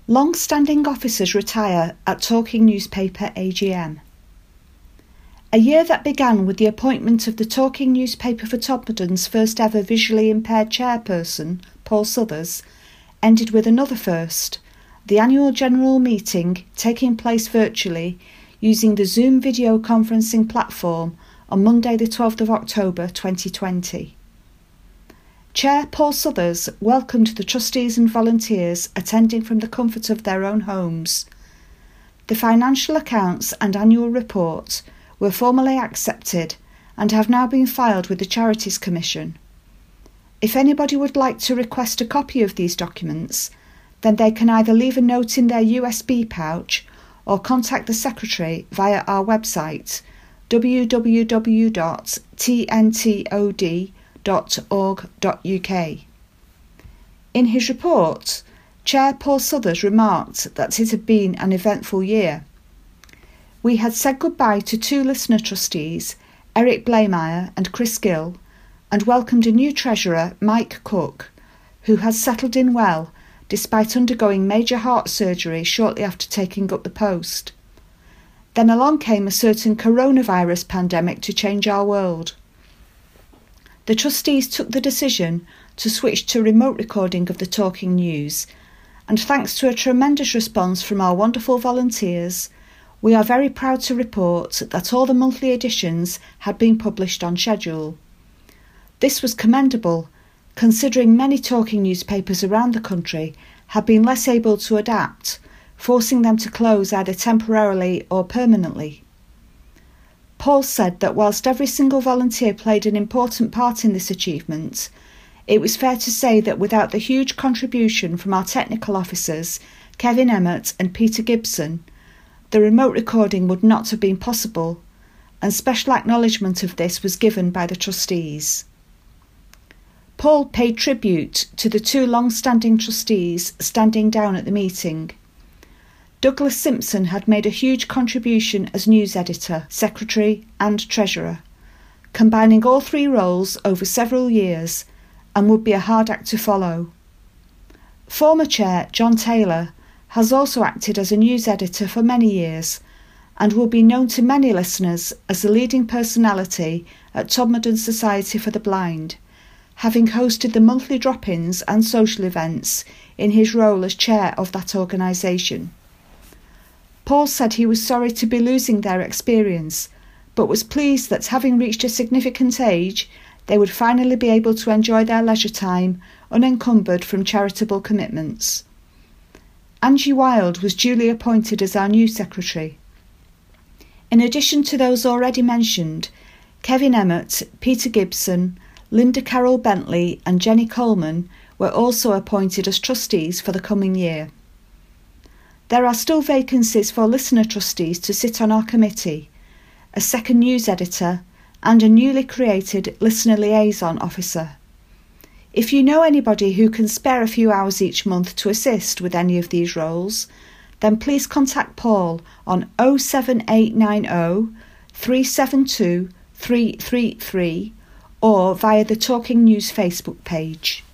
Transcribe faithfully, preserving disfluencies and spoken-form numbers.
Long-standing officers retire at Talking Newspaper A G M. A year that began with the appointment of the Talking Newspaper for Todmorden first ever visually impaired chairperson, Paul Southers, ended with another first, the annual general meeting taking place virtually using the Zoom video conferencing platform on Monday the twelfth of October twenty twenty. Chair Paul Southers welcomed the trustees and volunteers attending from the comfort of their own homes. The financial accounts and annual report were formally accepted and have now been filed with the Charities Commission. If anybody would like to request a copy of these documents, then they can either leave a note in their U S B pouch or contact the Secretary via our website w w w dot t n t o d dot org dot u k. In his report, Chair Paul Southers remarked that it had been an eventful year. We had said goodbye to two listener trustees, Eric Blameyer and Chris Gill, and welcomed a new treasurer, Mike Cook, who has settled in well despite undergoing major heart surgery shortly after taking up the post. Then along came a certain coronavirus pandemic to change our world. The trustees took the decision to switch to remote recording of the Talking News, and thanks to a tremendous response from our wonderful volunteers, we are very proud to report that all the monthly editions had been published on schedule. This was commendable, considering many talking newspapers around the country had been less able to adapt, forcing them to close either temporarily or permanently. Paul said that whilst every single volunteer played an important part in this achievement, it was fair to say that without the huge contribution from our technical officers, Kevin Emmett and Peter Gibson, the remote recording would not have been possible, and special acknowledgement of this was given by the trustees. Paul paid tribute to the two long-standing trustees standing down at the meeting. Douglas Simpson had made a huge contribution as news editor, secretary and treasurer, combining all three roles over several years, and would be a hard act to follow. Former chair John Taylor has also acted as a news editor for many years and will be known to many listeners as the leading personality at Todmorden Society for the Blind, having hosted the monthly drop-ins and social events in his role as chair of that organisation. Paul said he was sorry to be losing their experience, but was pleased that having reached a significant age, they would finally be able to enjoy their leisure time unencumbered from charitable commitments. Angie Wild was duly appointed as our new secretary. In addition to those already mentioned, Kevin Emmett, Peter Gibson, Linda Carroll Bentley and Jenny Coleman were also appointed as trustees for the coming year. There are still vacancies for listener trustees to sit on our committee, a second news editor and a newly created listener liaison officer. If you know anybody who can spare a few hours each month to assist with any of these roles, then please contact Paul on oh seven eight nine oh, three seven two, three three three or via the Talking News Facebook page.